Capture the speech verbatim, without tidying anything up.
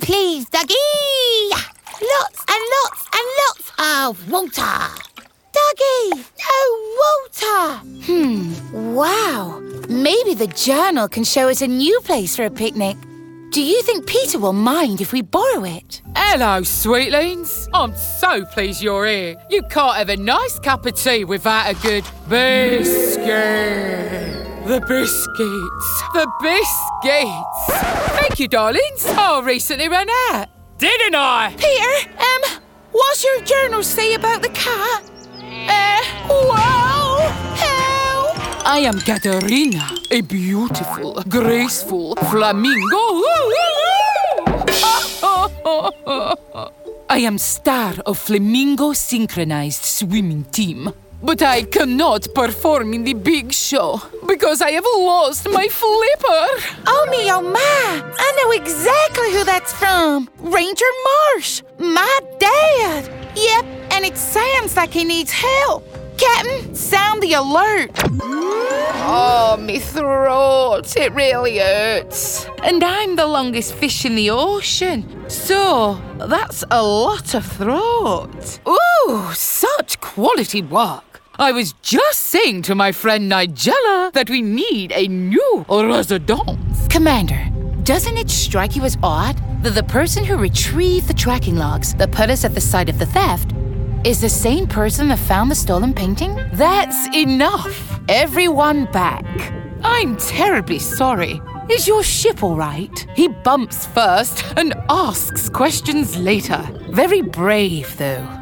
please, Dougie! Lots and lots and lots of water. Dougie, no water. Hmm, wow. Maybe the journal can show us a new place for a picnic. Do you think Peter will mind if we borrow it? Hello, Sweetlings. I'm so pleased you're here. You can't have a nice cup of tea without a good biscuit. The biscuits. The biscuits. Thank you, darlings. I recently ran out. Didn't I? Peter, um, what's your journal say about the cat? Uh, wow! Help! I am Katerina, a beautiful, graceful flamingo. I am star of Flamingo Synchronized Swimming Team. But I cannot perform in the big show because I have lost my flipper. Oh, me, oh, my. I know exactly who that's from. Ranger Marsh, my dad. Yep, and it sounds like he needs help. Captain, sound the alert. Oh, me throat. It really hurts. And I'm the longest fish in the ocean. So, that's a lot of throat. Ooh, such quality work. I was just saying to my friend Nigella that we need a new residence. Commander, doesn't it strike you as odd that the person who retrieved the tracking logs that put us at the site of the theft is the same person that found the stolen painting? That's enough. Everyone back. I'm terribly sorry. Is your ship all right? He bumps first and asks questions later. Very brave, though.